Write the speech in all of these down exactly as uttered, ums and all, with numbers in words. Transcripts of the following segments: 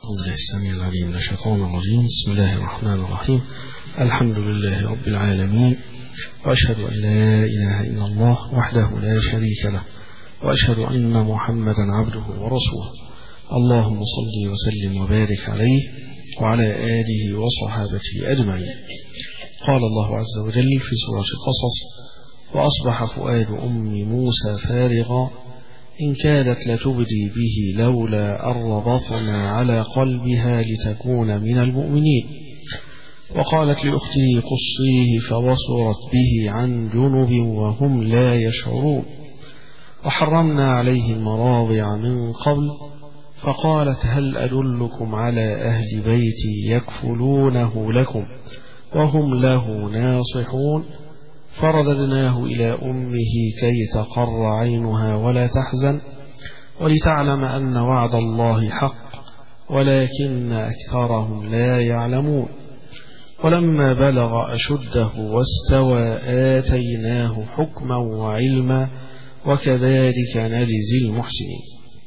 أعوذ بالله السميع العليم من الشيطان الرجيم. بسم الله الرحمن الرحيم. الحمد لله رب العالمين، وأشهد أن لا إله إلا الله وحده لا شريك له، وأشهد أن محمدا عبده ورسوله. اللهم صل وسلم وبارك عليه وعلى آله وصحابته أجمعين. قال الله عز وجل في سورة القصص: وأصبح فؤاد أم موسى فارغا إن كادت لتبدي به لولا أن ربطنا على قلبها لتكون من المؤمنين. وقالت لأخته قصيه فبصرت به عن جنب وهم لا يشعرون. وحرمنا عليه المراضع من قبل فقالت هل أدلكم على أهل بيتي يكفلونه لكم وهم له ناصحون. فرددناه إلى أمه كي تقر عينها ولا تحزن ولتعلم أن وعد الله حق ولكن أكثرهم لا يعلمون. ولما بلغ أشده واستوى آتيناه حكما وعلما وكذلك نجزي المحسنين.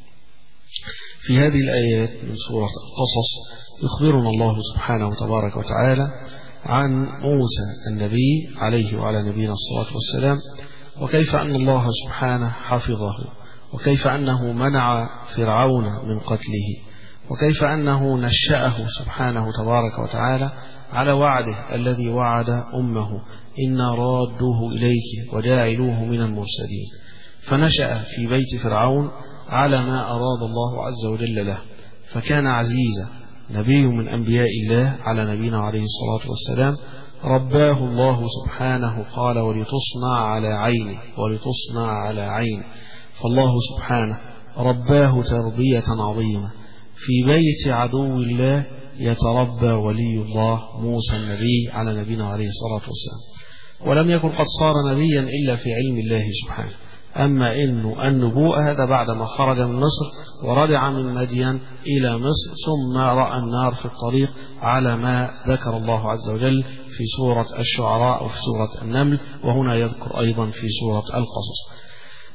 في هذه الآيات من سورة القصص يخبرنا الله سبحانه وتبارك وتعالى عن موسى النبي عليه وعلى نبينا الصلاة والسلام، وكيف أن الله سبحانه حفظه، وكيف أنه منع فرعون من قتله، وكيف أنه نشأه سبحانه تبارك وتعالى على وعده الذي وعد أمه: إنا رادوه إليك وجاعلوه من المرسلين. فنشأ في بيت فرعون على ما أراد الله عز وجل له، فكان عزيزا، نبي من أنبياء الله على نبينا عليه الصلاة والسلام. رباه الله سبحانه، قال: ولتصنع على عيني ولتصنع على عيني. فالله سبحانه رباه تربية عظيمة. في بيت عدو الله يتربى ولي الله موسى النبي على نبينا عليه الصلاة والسلام، ولم يكن قد صار نبيا إلا في علم الله سبحانه. أما إنه النبوءة هذا بعدما خرج من مصر ورجع من مدين إلى مصر، ثم رأى النار في الطريق على ما ذكر الله عز وجل في سورة الشعراء وفي سورة النمل، وهنا يذكر أيضا في سورة القصص.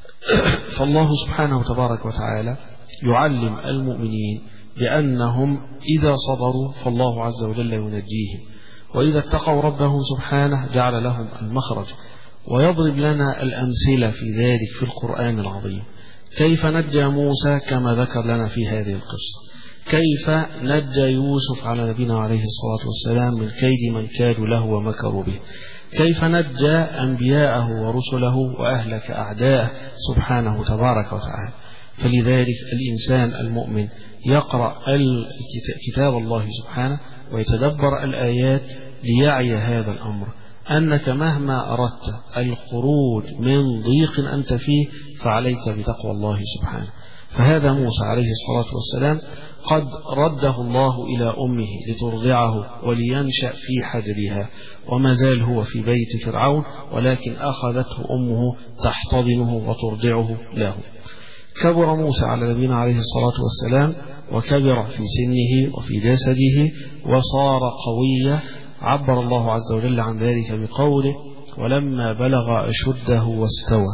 فالله سبحانه تبارك وتعالى يعلم المؤمنين بأنهم إذا صبروا فالله عز وجل ينجيهم، وإذا اتقوا ربهم سبحانه جعل لهم المخرج. ويضرب لنا الأمثلة في ذلك في القرآن العظيم، كيف نجى موسى كما ذكر لنا في هذه القصة، كيف نجى يوسف على نبينا عليه الصلاة والسلام من كيد من كادوا له ومكروا به، كيف نجى أنبياءه ورسله وأهلك أعداءه سبحانه تبارك وتعالى. فلذلك الإنسان المؤمن يقرأ كتاب الله سبحانه ويتدبر الآيات ليعي هذا الأمر، أنك مهما أردت الخروج من ضيق أنت فيه فعليك بتقوى الله سبحانه. فهذا موسى عليه الصلاة والسلام قد رده الله إلى أمه لترضعه ولينشأ في حجرها، وما زال هو في بيت فرعون، ولكن أخذته أمه تحتضنه وترضعه له. كبر موسى على نبينا عليه الصلاة والسلام، وكبر في سنه وفي جسده وصار قويا. عبر الله عز وجل عن ذلك بقوله: ولما بلغ أشده واستوى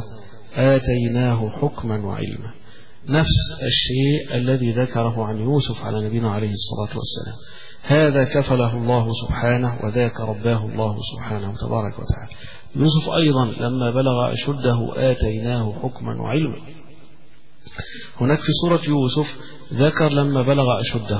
آتيناه حكما وعلما. نفس الشيء الذي ذكره عن يوسف على نبينا عليه الصلاة والسلام، هذا كفله الله سبحانه وذاك رباه الله سبحانه تبارك وتعالى. يوسف أيضا لما بلغ أشده آتيناه حكما وعلما. هناك في سورة يوسف ذكر لما بلغ أشده،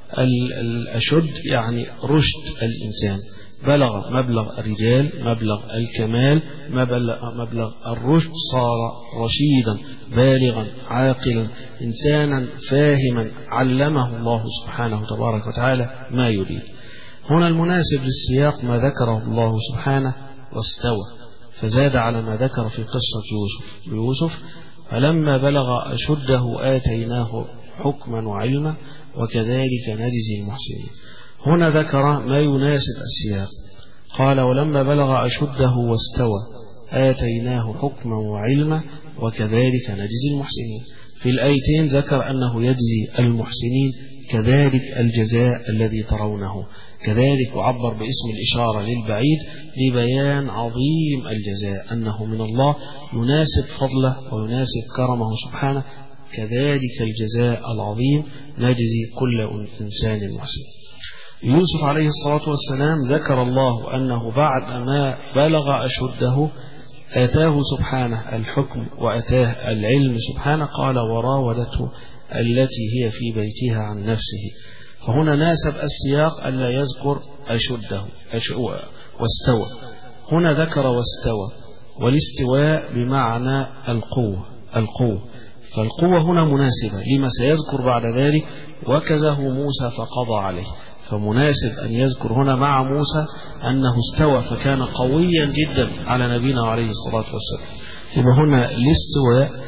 الأشد يعني رشد الإنسان، بلغ مبلغ الرجال، مبلغ الكمال، مبلغ الرشد، صار رشيدا بالغا عاقلا إنسانا فاهما، علمه الله سبحانه تبارك وتعالى ما يريد. هنا المناسب للسياق ما ذكره الله سبحانه واستوى، فزاد على ما ذكر في قصة يوسف يوسف فلما بلغ أشده آتيناه حكما وعلما وكذلك نجزي المحسنين. هنا ذكر ما يناسب السياق، قال: ولما بلغ أشده واستوى آتيناه حكما وعلما وكذلك نجزي المحسنين. في الآيتين ذكر أنه يجزي المحسنين كذلك الجزاء الذي ترونه، كذلك وعبر باسم الإشارة للبعيد لبيان عظيم الجزاء، أنه من الله يناسب فضله ويناسب كرمه سبحانه كذلك الجزاء العظيم نجزي كل إنسان محسن. يوسف عليه الصلاة والسلام ذكر الله أنه بعد ما بلغ أشده آتاه سبحانه الحكم وآتاه العلم سبحانه، قال وراودته التي هي في بيتها عن نفسه. فهنا ناسب السياق ألا يذكر أشده واستوى، هنا ذكر واستوى، والاستواء بمعنى القوة القوة فالقوة هنا مناسبة لما سيذكر بعد ذلك وكزه موسى فقضى عليه. فمناسب أن يذكر هنا مع موسى أنه استوى فكان قويا جدا على نبينا عليه الصلاة والسلام. يبقى هنا الاستواء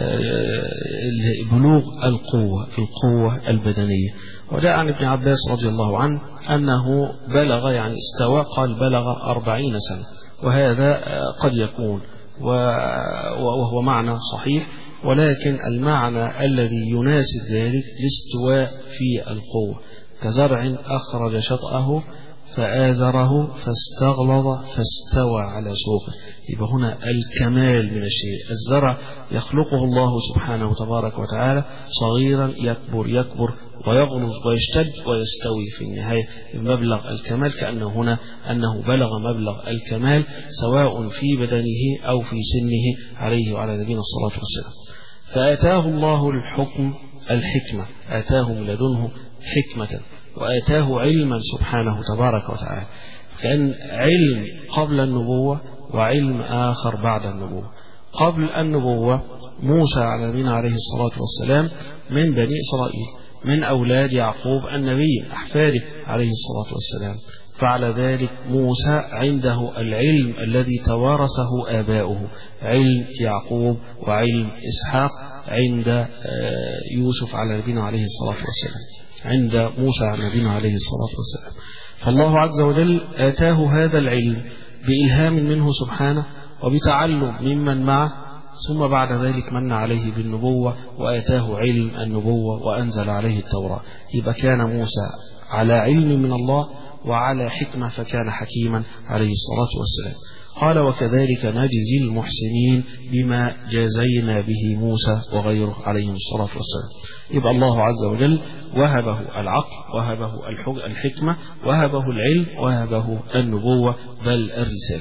بلوغ القوة القوة البدنية. وجاء عن ابن عباس رضي الله عنه أنه بلغ يعني استوى قال بلغ أربعين سنة، وهذا قد يكون وهو معنى صحيح، ولكن المعنى الذي يناسب ذلك الاستواء في القوة، كزرع أخرج شطأه فآزره فاستغلظ فاستوى على سوقه. يبقى هنا الكمال من الشيء. الزرع يخلقه الله سبحانه وتبارك وتعالى صغيرا يكبر يكبر ويغلظ ويشتد ويستوي في النهاية بمبلغ الكمال، كأنه هنا أنه بلغ مبلغ الكمال سواء في بدنه أو في سنه عليه وعلى نبينا الصلاة والسلام. فآتاه الله الحكم الحكمة، آتاه من لدنه حكمة وآتاه علما سبحانه تبارك وتعالى. كان علم قبل النبوة وعلم آخر بعد النبوة. قبل النبوة موسى على نبينا عليه الصلاة والسلام من بني إسرائيل، من أولاد يعقوب النبي أحفاده عليه الصلاة والسلام، فعلى ذلك موسى عنده العلم الذي توارثه آباؤه، علم يعقوب وعلم إسحاق عند يوسف على نبينا عليه الصلاة والسلام، عند موسى على نبينا عليه الصلاة والسلام. فالله عز وجل آتاه هذا العلم بإلهام منه سبحانه وبتعلم ممن معه، ثم بعد ذلك من عليه بالنبوة وآتاه علم النبوة وأنزل عليه التوراة. يبقى كان موسى على علم من الله وعلى حكمة، فكان حكيما عليه الصلاة والسلام. قال وكذلك نجزي المحسنين بما جازينا به موسى وغيره عليهم الصلاة والسلام. يبقى الله عز وجل وهبه العقل، وهبه الحكمة، وهبه العلم، وهبه النبوة بل الرسالة.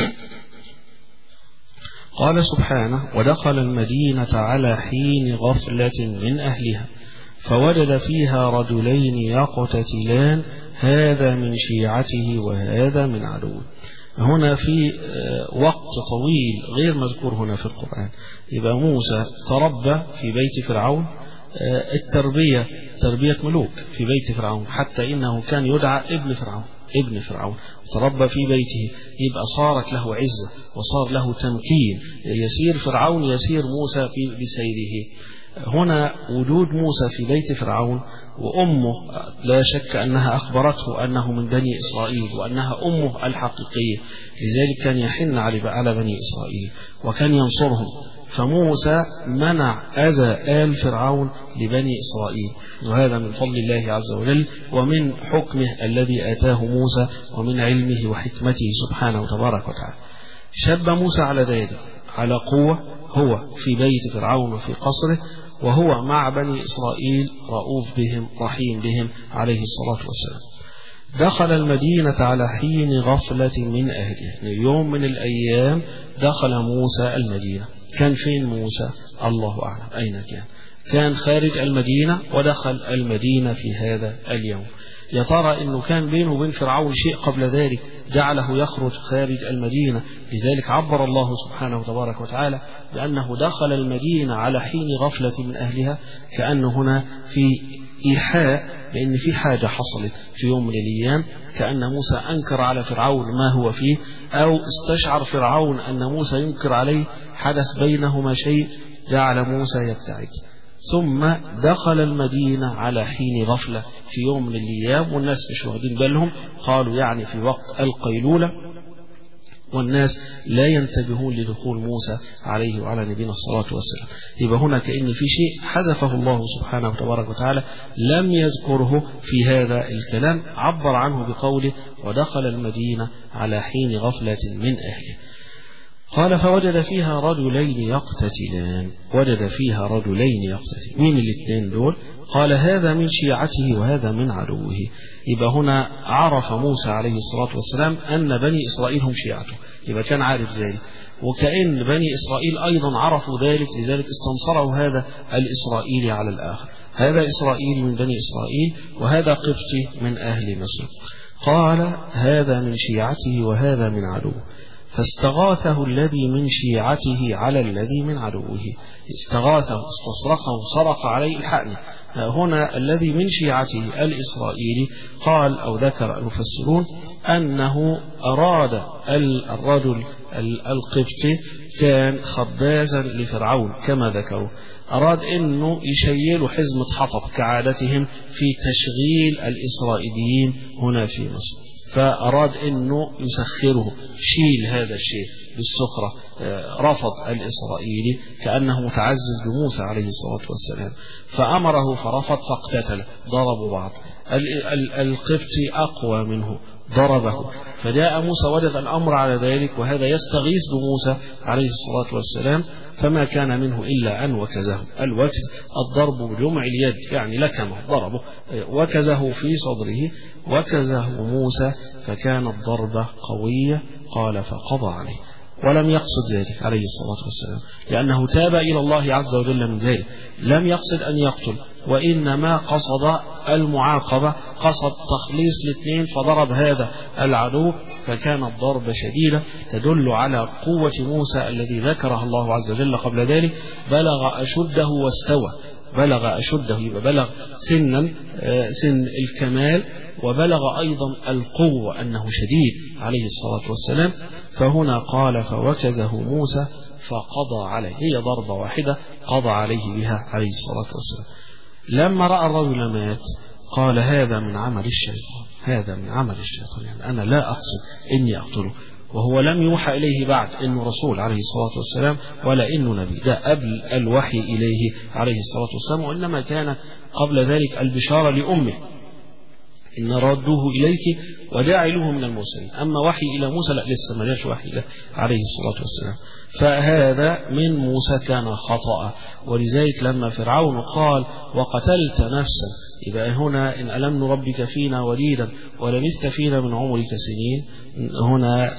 قال سبحانه ودخل المدينة على حين غفلة من أهلها فوجد فيها رجلين يقتتلان هذا من شيعته وهذا من عدوه. هنا في وقت طويل غير مذكور هنا في القرآن. يبقى موسى تربى في بيت فرعون، التربية تربية ملوك في بيت فرعون، حتى إنه كان يدعى ابن فرعون ابن فرعون تربى في بيته. يبقى صارت له عزة وصار له تمكين، يسير فرعون يسير موسى في بسيره. هنا وجود موسى في بيت فرعون وأمه لا شك أنها أخبرته أنه من بني إسرائيل وأنها أمه الحقيقية، لذلك كان يحن على بني إسرائيل وكان ينصرهم. فموسى منع أذى آل فرعون لبني إسرائيل، وهذا من فضل الله عز وجل ومن حكمه الذي آتاه موسى ومن علمه وحكمته سبحانه وتبارك وتعالى. شب موسى على ذلك على قوة، هو في بيت فرعون وفي قصره، وهو مع بني إسرائيل رؤوف بهم رحيم بهم عليه الصلاة والسلام. دخل المدينة على حين غفلة من أهلها، يوم من الأيام دخل موسى المدينة. كان فين موسى؟ الله أعلم أين كان. كان خارج المدينة ودخل المدينة في هذا اليوم. يا ترى إنه كان بينه وبين فرعون شيء قبل ذلك جعله يخرج خارج المدينة؟ لذلك عبر الله سبحانه وتبارك وتعالى بأنه دخل المدينة على حين غفلة من أهلها، كأنه هنا في إيحاء بأن في حاجة حصلت في يوم من الأيام، كأن موسى أنكر على فرعون ما هو فيه، أو استشعر فرعون أن موسى ينكر عليه، حدث بينهما شيء جعل موسى يبتعد. ثم دخل المدينة على حين غفلة في يوم من الأيام، والناس مش واخدين بالهم، قالوا يعني في وقت القيلولة، والناس لا ينتبهون لدخول موسى عليه وعلى نبينا الصلاة والسلام. يبقى هنا كأن في شيء حذفه الله سبحانه وتبارك وتعالى لم يذكره في هذا الكلام، عبر عنه بقوله ودخل المدينة على حين غفلة من أهله. قال فوجد فيها رجلين يقتتلان. وجد فيها رجلين يقتتلان، مين الاثنين دول؟ قال هذا من شيعته وهذا من عدوه. يبقى هنا عرف موسى عليه الصلاة والسلام أن بني إسرائيل هم شيعته، يبقى كان عارف ذلك، وكأن بني إسرائيل أيضا عرفوا ذلك، لذلك استنصره هذا الإسرائيلي على الآخر. هذا إسرائيلي من بني إسرائيل وهذا قبطي من أهل مصر. قال هذا من شيعته وهذا من عدوه، فاستغاثه الذي من شيعته على الذي من عدوه. استغاثه، استصرخه، صرخ عليه الحقني. هنا الذي من شيعته الإسرائيلي قال أو ذكر المفسرون أنه أراد الرجل القبطي كان خبازا لفرعون كما ذكروا، أراد أنه يشيلوا حزمة حطب كعادتهم في تشغيل الإسرائيليين هنا في مصر، فأراد أنه يسخره، شيل هذا الشيء بالسخرة. رفض الإسرائيلي كأنه متعزز بموسى عليه الصلاة والسلام، فأمره فرفض فاقتتل، ضربوا بعض. القبطي أقوى منه ضربه، فجاء موسى وجد الأمر على ذلك، وهذا يستغيث بموسى عليه الصلاة والسلام، فما كان منه إلا أن وكزه. الوكز الضرب بجمع اليد، يعني لكمه، ضربه، وكزه في صدره، وكزه موسى فكانت ضربة قوية. قال فقضى عليه، ولم يقصد ذلك عليه الصلاة والسلام، لأنه تاب إلى الله عز وجل من ذلك، لم يقصد أن يقتل، وإنما قصد المعاقبة، قصد تخليص الاثنين، فضرب هذا العدو، فكانت ضربة شديدة تدل على قوة موسى الذي ذكرها الله عز وجل قبل ذلك. بلغ أشده واستوى، بلغ أشده يبقى بلغ سنا سن الكمال، وبلغ أيضا القوة أنه شديد عليه الصلاة والسلام. فهنا قال فوكزه موسى فقضى عليه، هي ضربة واحدة قضى عليه بها عليه الصلاة والسلام. لما رأى الرجل مات قال هذا من عمل الشيطان، هذا من عمل الشيطان، يعني أنا لا أقصد إني أقتله، وهو لم يوحى إليه بعد إنه رسول عليه الصلاة والسلام ولا إنه نبي، ده قبل الوحي إليه عليه الصلاة والسلام، وإنما كان قبل ذلك البشارة لأمه إن ردوه إليك وجاعلوه من المرسلين. أما وحي إلى موسى لا، لسه ما جاش وحي له عليه الصلاة والسلام. فهذا من موسى كان خطأ، ولذلك لما فرعون قال وقتلت نفسا، إذا هنا إن ألم نربك فينا وليدا ولبثت فينا من عمرك سنين، هنا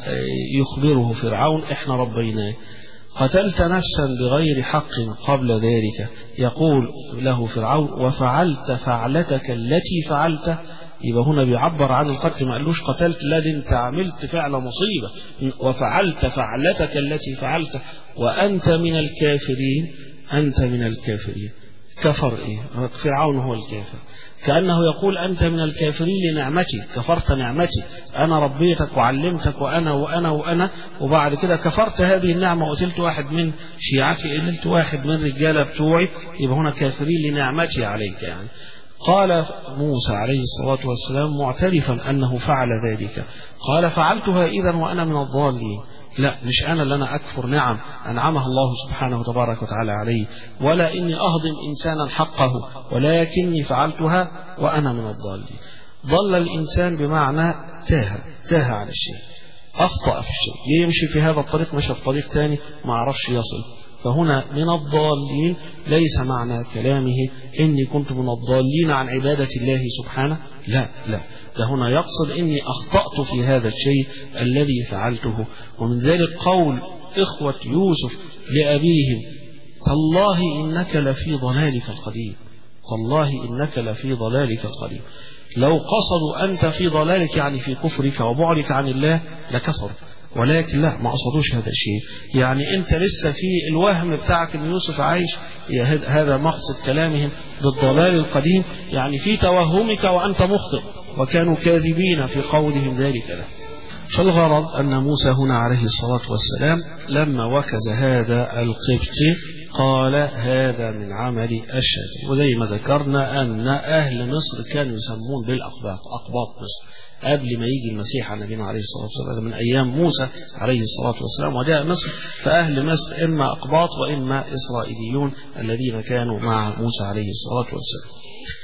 يخبره فرعون إحنا ربيناه. قتلت نفسا بغير حق قبل ذلك، يقول له فرعون وفعلت فعلتك التي فعلت. يبقى هنا بيعبر عن القتل، ما قالوش قتلت، لا دي انت عملت فعل مصيبة، وفعلت فعلتك التي فعلت وأنت من الكافرين، أنت من الكافرين. كفر إيه؟ فرعون هو الكافر، كأنه يقول أنت من الكافرين لنعمتي، كفرت نعمتي، أنا ربيتك وعلمتك وأنا وأنا وأنا، وبعد كده كفرت هذه النعمة وقتلت واحد من شيعتي، قتلت واحد من رجالة بتوعي، يبقى هنا كافرين لنعمتي عليك. يعني قال موسى عليه الصلاة والسلام معترفا أنه فعل ذلك، قال فعلتها إذا وأنا من الضالين. لا، مش أنا اللي أنا أكفر نعم أنعمها الله سبحانه وتبارك وتعالى عليه، ولا إني أهضم إنسانا حقه، ولكني فعلتها وأنا من الضالين. ضل الإنسان بمعنى تاه، تاه على الشيء، أخطأ في الشيء، يمشي في هذا الطريق مشى في طريق ثاني ما عرفش يصل. فهنا من الضالين ليس معنى كلامه إني كنت من الضالين عن عبادة الله سبحانه، لا لا، ده هنا يقصد إني أخطأت في هذا الشيء الذي فعلته. ومن ذلك قول إخوة يوسف لأبيهم تالله إنك لفي ضلالك القديم، تالله إنك لفي ضلالك القديم. لو قصدوا أنت في ضلالك يعني في كفرك وبعدك عن الله لكفر، ولكن لا، ما قصدوش هذا الشيء، يعني انت لسه في الوهم بتاعك ان يوسف عايش، هذا مقصد كلامهم بالضلال القديم، يعني في توهمك وانت مخطئ، وكانوا كاذبين في قولهم ذلك له. فالغرض ان موسى هنا عليه الصلاة والسلام لما وكز هذا القبطي قال هذا من عمل الشيطان. وزي ما ذكرنا ان اهل مصر كانوا يسمون بالاقباط، اقباط مصر، قبل ما يجي المسيح على نبينا عليه الصلاة والسلام، من أيام موسى عليه الصلاة والسلام وجاء مصر. فأهل مصر إما أقباط وإما إسرائيليون الذين كانوا مع موسى عليه الصلاة والسلام.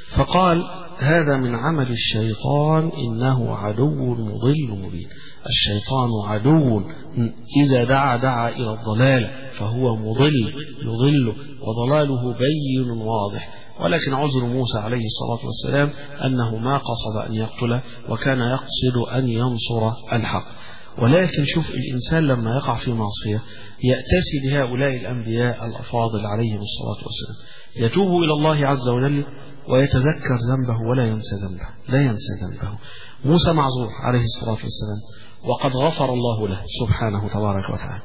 فقال هذا من عمل الشيطان إنه عدو مضل مبين. الشيطان عدو إذا دعا دعا إلى الضلال فهو مضل يضل وضلاله بين واضح. ولكن عذر موسى عليه الصلاة والسلام أنه ما قصد أن يقتله وكان يقصد أن ينصر الحق. ولكن شوف الإنسان لما يقع في معصية يأتسي بهؤلاء الأنبياء الأفاضل عليهم الصلاة والسلام، يتوب إلى الله عز وجل ويتذكر ذنبه ولا ينسى ذنبه لا ينسى ذنبه. موسى معذور عليه الصلاة والسلام وقد غفر الله له سبحانه تبارك وتعالى،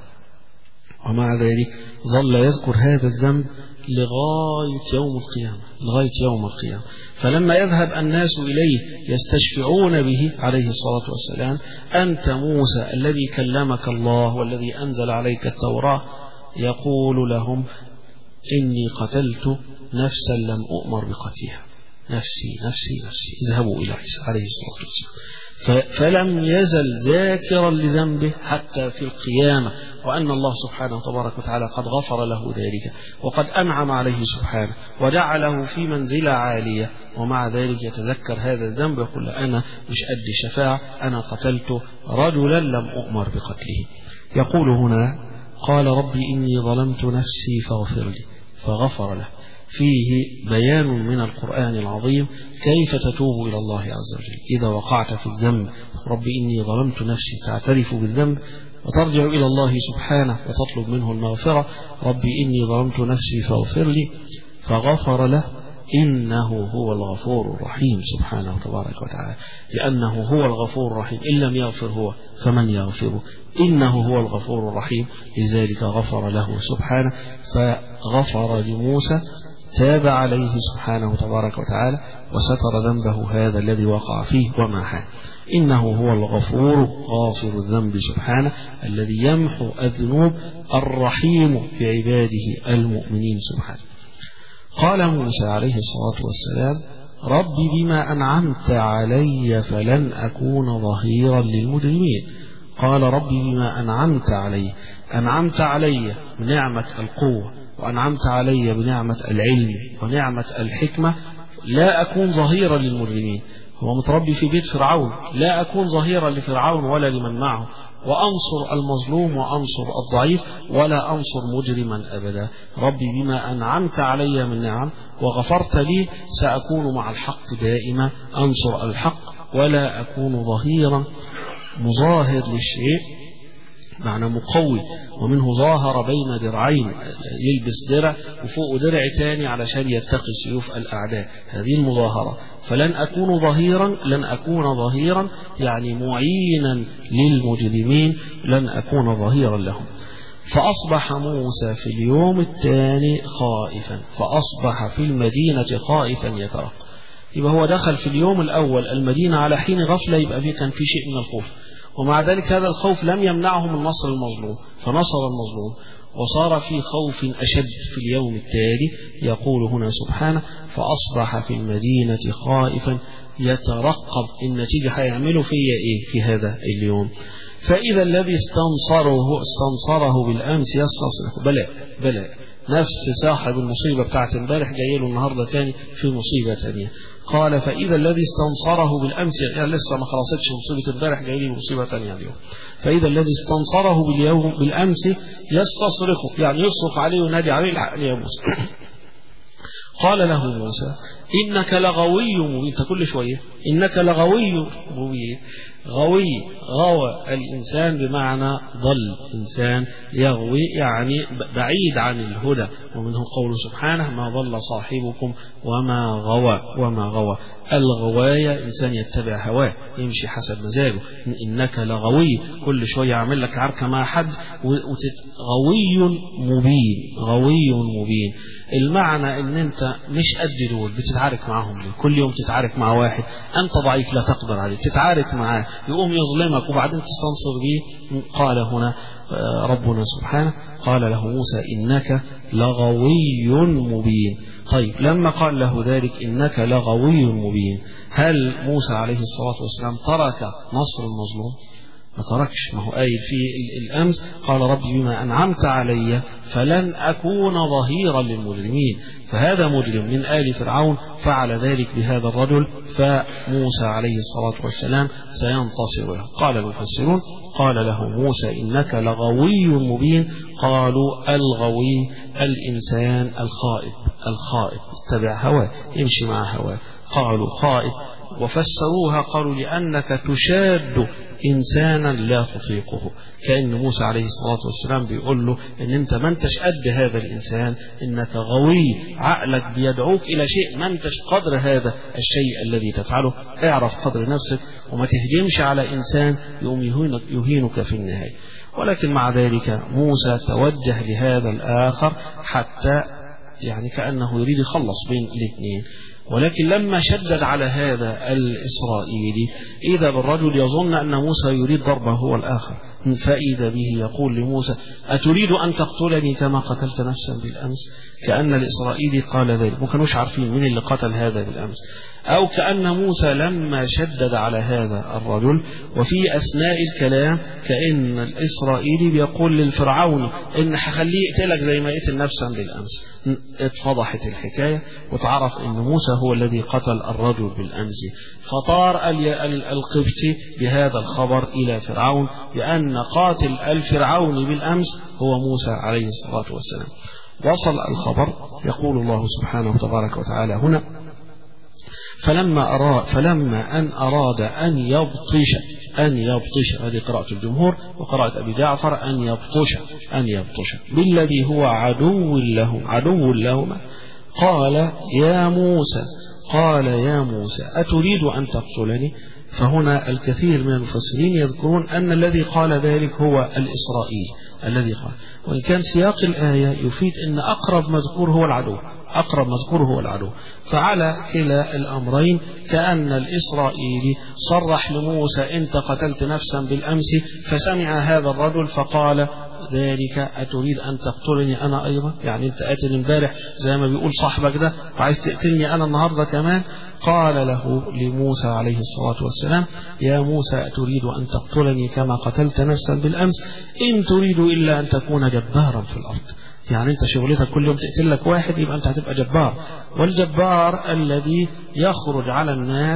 ومع ذلك ظل يذكر هذا الذنب لغاية يوم القيامة لغاية يوم القيامة. فلما يذهب الناس إليه يستشفعون به عليه الصلاة والسلام أنت موسى الذي كلمك الله والذي أنزل عليك التوراة، يقول لهم إني قتلت نفسا لم أؤمر بقتلها، نفسي نفسي نفسي اذهبوا إلى عيسى عليه الصلاة والسلام. فلم يزل ذاكرا لذنبه حتى في القيامة، وأن الله سبحانه تبارك وتعالى قد غفر له ذلك وقد أنعم عليه سبحانه وجعله في منزلة عالية، ومع ذلك يتذكر هذا الذنب يقول أنا مش قد شفاعة، أنا قتلت رجلا لم أؤمر بقتله. يقول هنا قال ربي إني ظلمت نفسي فاغفر لي فغفر له. فيه بيان من القرآن العظيم كيف تتوب إلى الله عز وجل إذا وقعت في الذنب. ربي إني ظلمت نفسي، تعترف بالذنب وترجع إلى الله سبحانه وتطلب منه المغفرة. ربي إني ظلمت نفسي فاغفر لي فغفر له إنه هو الغفور الرحيم سبحانه تبارك وتعالى، لأنه هو الغفور الرحيم، إن لم يغفر هو فمن يغفره، إنه هو الغفور الرحيم، لذلك غفر له سبحانه. فغفر لموسى، تاب عليه سبحانه تبارك وتعالى وستر ذنبه هذا الذي وقع فيه ومحاه. إنه هو الغفور غافر الذنب سبحانه الذي يمحو الذنوب الرحيم بعباده المؤمنين سبحانه. قال موسى عليه الصلاة والسلام ربي بما أنعمت علي فلن أكون ظهيرا للمجرمين. قال ربي بما أنعمت علي، أنعمت علي بنعمة القوة وأنعمت علي بنعمة العلم ونعمة الحكمة، لا أكون ظهيرا للمجرمين. هو متربي في بيت فرعون، لا أكون ظهيرا لفرعون ولا لمن معه، وأنصر المظلوم وأنصر الضعيف ولا أنصر مجرما أبدا. ربي بما أنعمت علي من نعم وغفرت لي سأكون مع الحق دائما، أنصر الحق ولا أكون ظهيرا مظاهر للشيء، معنى مقوي، ومنه ظاهر بين درعين، يلبس درع وفوق درع تاني علشان يتقي سيوف الأعداء، هذه المظاهرة. فلن أكون ظهيرا، لن أكون ظهيرا يعني معينا للمجرمين، لن أكون ظهيرا لهم. فأصبح موسى في اليوم الثاني خائفا، فأصبح في المدينة خائفا يترقب. يبقى هو دخل في اليوم الأول المدينة على حين غفلة، يبقى فيه كان في شيء من الخوف، ومع ذلك هذا الخوف لم يمنعه من نصر المظلوم، فنصر المظلوم وصار في خوف أشد في اليوم التالي. يقول هنا سبحانه فأصبح في المدينة خائفا يترقب النتيجة هيعملوا فيا إيه في هذا اليوم. فإذا الذي استنصره استنصره بالأمس يستصرخ بلاء بلاء، نفس صاحب المصيبة بتاعت امبارح جاي له النهارده تاني في مصيبة تانية. قال فإذا الذي استنصره بالأمس، يعني لسه ما خلصتش مصيبة امبارح جاي لي مصيبة تانية اليوم. فإذا الذي استنصره باليوم بالأمس يستصرخه، يعني يصرخ عليه وينادي عليه الحقني يا موسى. قال له موسى إنك لغوي مبين، كل شوية إنك لغوي مبين. غوي، غوى الإنسان بمعنى ضل، إنسان يغوي يعني بعيد عن الهدى، ومنه قول سبحانه ما ضل صاحبكم وما غوى وما غوى. الغواية إنسان يتبع هواه يمشي حسب مزاجه. إنك لغوي، كل شوية يعمل لك عركة مع حد غوي مبين، غوي مبين. المعنى ان انت مش قد دول بتتعارك معهم ليه؟ كل يوم تتعارك مع واحد انت ضعيف لا تقدر عليه، تتعارك معاه يقوم يظلمك وبعدين تستنصر به. قال هنا ربنا سبحانه قال له موسى إنك لغوي مبين. طيب لما قال له ذلك إنك لغوي مبين، هل موسى عليه الصلاة والسلام ترك نصر المظلوم؟ ما تركش، ما هو قايل في الأمس قال ربي بما أنعمت علي فلن أكون ظهيرا للمجرمين، فهذا مجرم من آل فرعون فعل ذلك بهذا الرجل، فموسى عليه الصلاة والسلام سينتصر له. قال المفسرون قال له موسى إنك لغوي مبين. قالوا الغوي الإنسان الخائب، الخائب اتبع هواه يمشي مع هواه، قالوا خائب. وفسروها قالوا لأنك تشاد إنسانا لا تطيقه، كأن موسى عليه الصلاة والسلام بيقول له إن أنت ما انتش قد هذا الإنسان، إنك غوي، عقلك بيدعوك إلى شيء ما انتش قدر هذا الشيء الذي تفعله، اعرف قدر نفسك وما تهجمش على إنسان يقوم يهينك, يهينك في النهاية. ولكن مع ذلك موسى توجه لهذا الآخر حتى يعني كأنه يريد يخلص بين الاثنين، ولكن لما شدد على هذا الإسرائيلي إذا بالرجل يظن أن موسى يريد ضربه هو الآخر، فإذا به يقول لموسى أتريد أن تقتلني كما قتلت نفسا بالأمس؟ كأن الإسرائيلي قال ذلك، ما كانوش عارفين من اللي قتل هذا بالأمس. أو كأن موسى لما شدد على هذا الرجل وفي أثناء الكلام كأن الإسرائيلي بيقول للفرعون إن هخليه يقتلك زي ما قتل نفسا بالأمس. اتفضحت الحكاية وتعرف إن موسى هو الذي قتل الرجل بالأمس، فطار القبطي بهذا الخبر إلى فرعون بأن قاتل الفرعون بالأمس هو موسى عليه الصلاة والسلام. وصل الخبر، يقول الله سبحانه وتبارك وتعالى هنا فلما أراد فلما أن أراد أن يبطش أن يبطش هذه قراءة الجمهور، وقراءة أبي جعفر أن يبطش أن يبطش بالذي هو عدو له عدو لهما قال يا موسى قال يا موسى أتريد أن تقتلني؟ فهنا الكثير من المفسرين يذكرون أن الذي قال ذلك هو الإسرائيلي الذي قال، وإن كان سياق الآية يفيد أن أقرب مذكور هو العدو، أقرب مذكور هو العدو. فعلى كلا الأمرين كأن الإسرائيلي صرح لموسى أنت قتلت نفسا بالأمس، فسمع هذا الرجل فقال ذلك أتريد أن تقتلني أنا أيضا؟ يعني أنت قاتل امبارح زي ما بيقول صاحبك ده وعايز تقتلني أنا النهاردة كمان؟ قال له لموسى عليه الصلاة والسلام يا موسى أتريد أن تقتلني كما قتلت نفسا بالأمس؟ إن تريد إلا أن تكون جبارا في الأرض. يعني أنت شغلتك كل يوم تقتل لك واحد يبقى أنت هتبقى جبار، والجبار الذي يخرج على الناس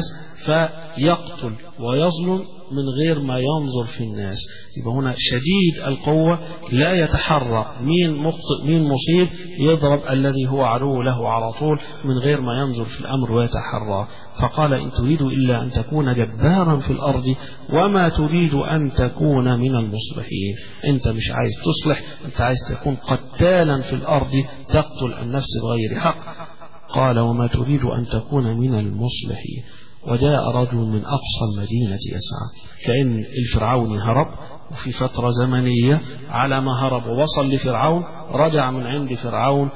فيقتل ويظلم من غير ما ينظر في الناس. يبقى هنا شديد القوة لا يتحرى مين مخطئ مين مصيب، يضرب الذي هو عدو له على طول من غير ما ينظر في الأمر ويتحرى. فقال إن تريد إلا أن تكون جبارا في الأرض وما تريد أن تكون من المصلحين. أنت مش عايز تصلح، أنت عايز تكون قتالا في الأرض تقتل النفس بغير حق. قال وما تريد أن تكون من المصلحين. وجاء رجل من أقصى المدينة يسعى، كأن الفرعون هرب وفي فترة زمنية على ما هرب ووصل لفرعون رجع من عند فرعون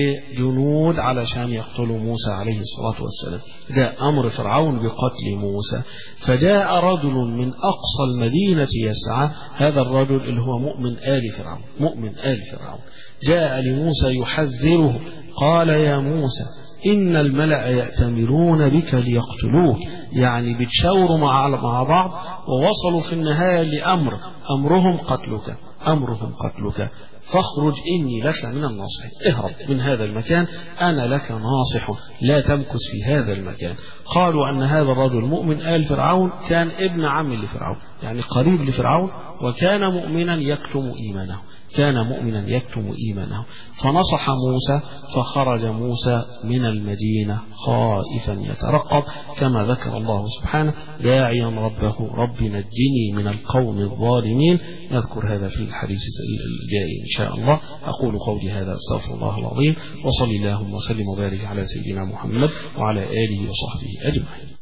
بجنود علشان يقتلوا موسى عليه الصلاة والسلام. جاء أمر فرعون بقتل موسى، فجاء رجل من أقصى المدينة يسعى، هذا الرجل اللي هو مؤمن آل فرعون، مؤمن آل فرعون جاء لموسى يحذره قال يا موسى إن الملأ يأتمرون بك ليقتلوك، يعني بتشاوروا مع مع بعض ووصلوا في النهاية لأمر أمرهم قتلك أمرهم قتلك فاخرج إني لك من الناصحين. اهرب من هذا المكان أنا لك ناصح، لا تمكث في هذا المكان. قالوا أن هذا الرجل مؤمن آل فرعون كان ابن عم لفرعون، يعني قريب لفرعون، وكان مؤمنا يكتم إيمانه كان مؤمنا يكتم إيمانه. فنصح موسى فخرج موسى من المدينة خائفا يترقب كما ذكر الله سبحانه داعيا ربه رب نجني من القوم الظالمين. نذكر هذا في الحديث الجاي إن شاء الله. أقول قولي هذا أستغفر الله العظيم، وصلي اللهم وسلم وبارك على سيدنا محمد وعلى آله وصحبه أجمعين.